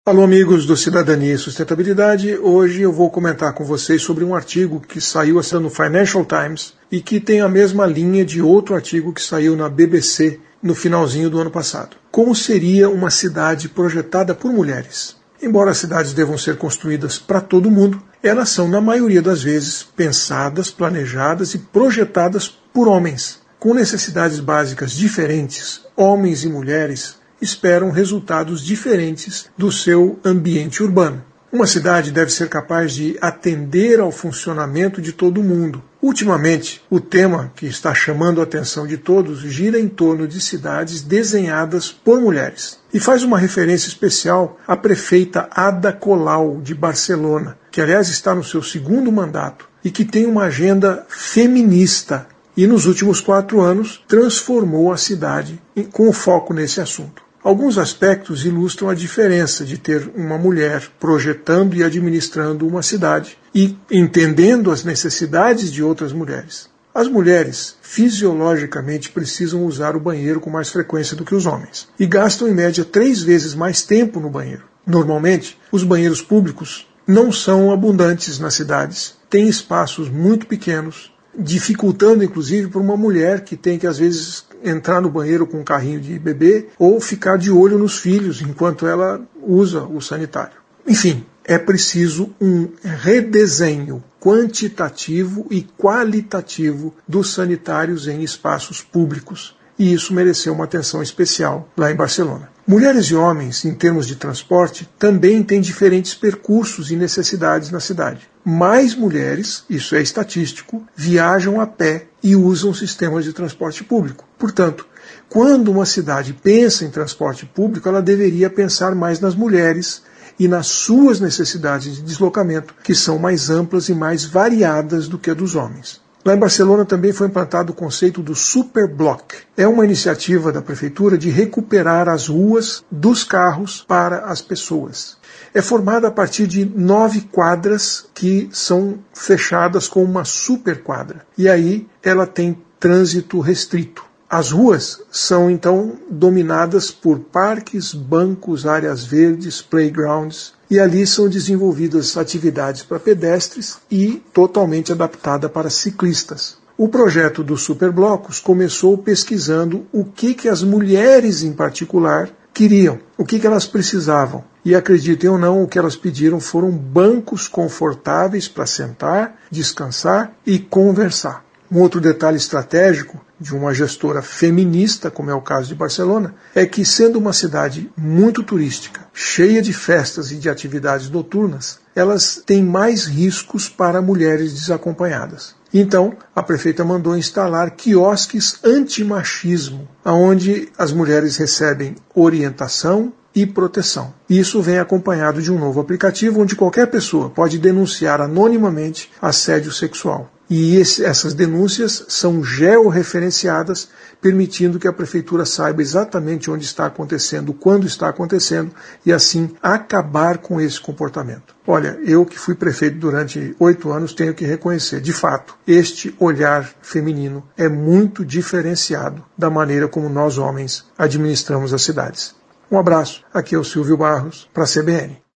Alô, amigos do Cidadania e Sustentabilidade. Hoje eu vou comentar com vocês sobre um artigo que saiu no Financial Times e que tem a mesma linha de outro artigo que saiu na BBC no finalzinho do ano passado. Como seria uma cidade projetada por mulheres? Embora as cidades devam ser construídas para todo mundo, elas são, na maioria das vezes, pensadas, planejadas e projetadas por homens. Com necessidades básicas diferentes, homens e mulheres esperam resultados diferentes do seu ambiente urbano. Uma cidade deve ser capaz de atender ao funcionamento de todo mundo. Ultimamente, o tema que está chamando a atenção de todos gira em torno de cidades desenhadas por mulheres. E faz uma referência especial à prefeita Ada Colau, de Barcelona, que aliás está no seu segundo mandato e que tem uma agenda feminista e nos últimos 4 anos transformou a cidade com foco nesse assunto. Alguns aspectos ilustram a diferença de ter uma mulher projetando e administrando uma cidade e entendendo as necessidades de outras mulheres. As mulheres, fisiologicamente, precisam usar o banheiro com mais frequência do que os homens e gastam, em média, 3 vezes mais tempo no banheiro. Normalmente, os banheiros públicos não são abundantes nas cidades, têm espaços muito pequenos, dificultando, inclusive, para uma mulher que tem que, às vezes, entrar no banheiro com um carrinho de bebê ou ficar de olho nos filhos enquanto ela usa o sanitário. Enfim, é preciso um redesenho quantitativo e qualitativo dos sanitários em espaços públicos. E isso mereceu uma atenção especial lá em Barcelona. Mulheres e homens, em termos de transporte, também têm diferentes percursos e necessidades na cidade. Mais mulheres, isso é estatístico, viajam a pé e usam sistemas de transporte público. Portanto, quando uma cidade pensa em transporte público, ela deveria pensar mais nas mulheres e nas suas necessidades de deslocamento, que são mais amplas e mais variadas do que a dos homens. Lá em Barcelona também foi implantado o conceito do Superblock. É uma iniciativa da prefeitura de recuperar as ruas dos carros para as pessoas. É formada a partir de 9 quadras que são fechadas com uma superquadra. E aí ela tem trânsito restrito. As ruas são então dominadas por parques, bancos, áreas verdes, playgrounds, e ali são desenvolvidas atividades para pedestres e totalmente adaptada para ciclistas. O projeto dos superblocos começou pesquisando o que as mulheres em particular queriam, o que elas precisavam. E acreditem ou não, o que elas pediram foram bancos confortáveis para sentar, descansar e conversar. Um outro detalhe estratégico de uma gestora feminista, como é o caso de Barcelona, é que, sendo uma cidade muito turística, cheia de festas e de atividades noturnas, elas têm mais riscos para mulheres desacompanhadas. Então, a prefeita mandou instalar quiosques antimachismo, onde as mulheres recebem orientação e proteção. Isso vem acompanhado de um novo aplicativo onde qualquer pessoa pode denunciar anonimamente assédio sexual. E essas denúncias são georreferenciadas, permitindo que a prefeitura saiba exatamente onde está acontecendo, quando está acontecendo, e assim acabar com esse comportamento. Olha, eu que fui prefeito durante 8 anos tenho que reconhecer, de fato, este olhar feminino é muito diferenciado da maneira como nós homens administramos as cidades. Um abraço, aqui é o Silvio Barros, para a CBN.